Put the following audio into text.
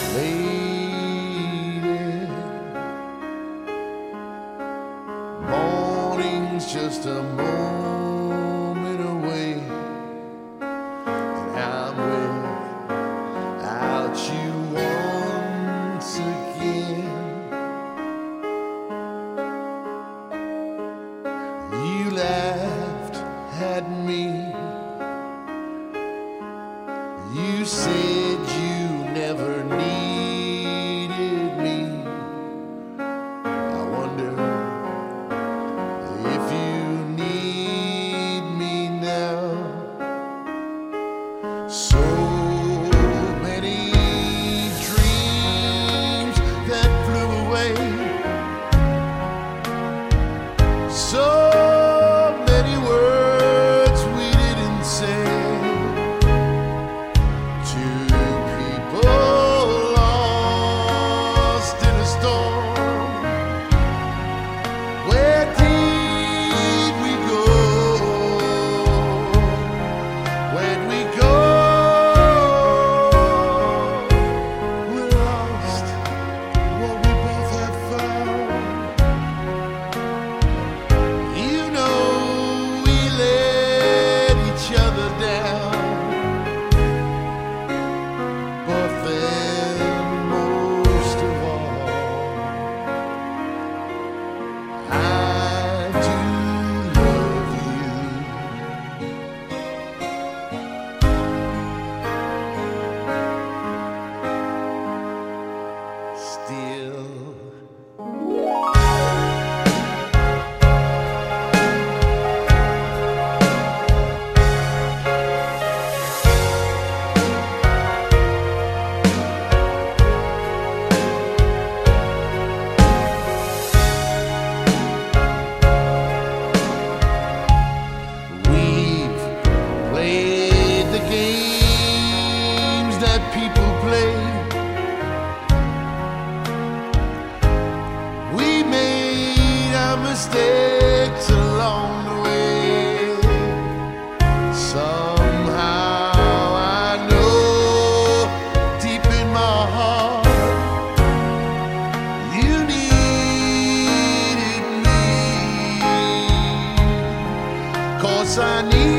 Lady, morning's just a moment away, and I'm without you once again. You laughed at me. You said you never needed me. I wonder if you need me now. So many dreams that flew away. So many words we didn't say. People play. We made our mistakes along the way. Somehow I know deep in my heart you needed me, 'cause I need